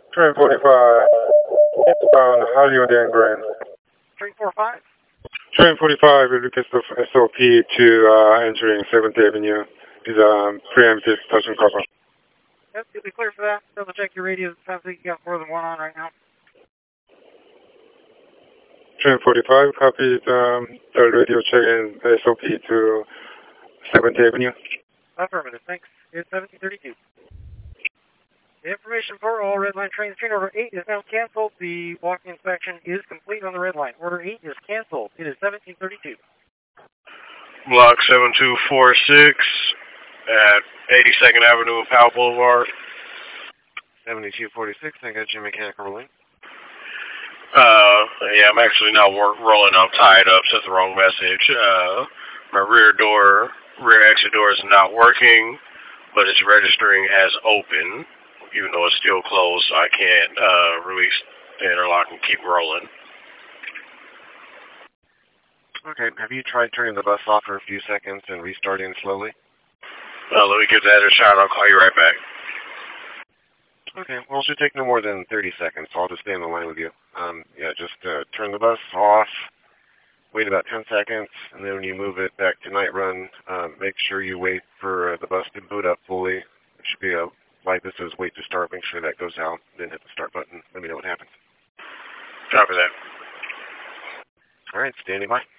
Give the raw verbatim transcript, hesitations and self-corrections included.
Train forty-five, eastbound Hollywood and Grand. Train forty-five? Train forty-five, will request of S O P to uh, entering seventh Avenue. Is um, preemptive touch and cover. Yep, you'll be clear for that. Double check your radios. It sounds like you got more than one on right now. Train forty-five, copies um, the radio check and S O P to seventh Avenue. Affirmative, thanks. It's seventeen thirty-two. The information for all red line trains, train order eight is now canceled. The walking inspection is complete on the red line. Order eight is canceled. It is seventeen thirty-two. Block seven two four six at eighty-second Avenue and Powell Boulevard. seventy-two forty-six, I got your mechanical rolling. Uh, yeah, I'm actually not work, rolling. I'm tied up. Sent the wrong message. Uh, my rear door, rear exit door is not working, but it's registering as open, even though it's still closed, so I can't uh, release the interlock and keep rolling. Okay, have you tried turning the bus off for a few seconds and restarting slowly? Well, let me give that a shot. I'll call you right back. Okay, well, it should take no more than thirty seconds, so I'll just stay on the line with you. Um, yeah, just uh, turn the bus off, wait about ten seconds, and then when you move it back to night run, um, make sure you wait for uh, the bus to boot up fully. There should be a light that says wait to start. Make sure that goes out, then hit the start button. Let me know what happens. Copy that. All right, standing by.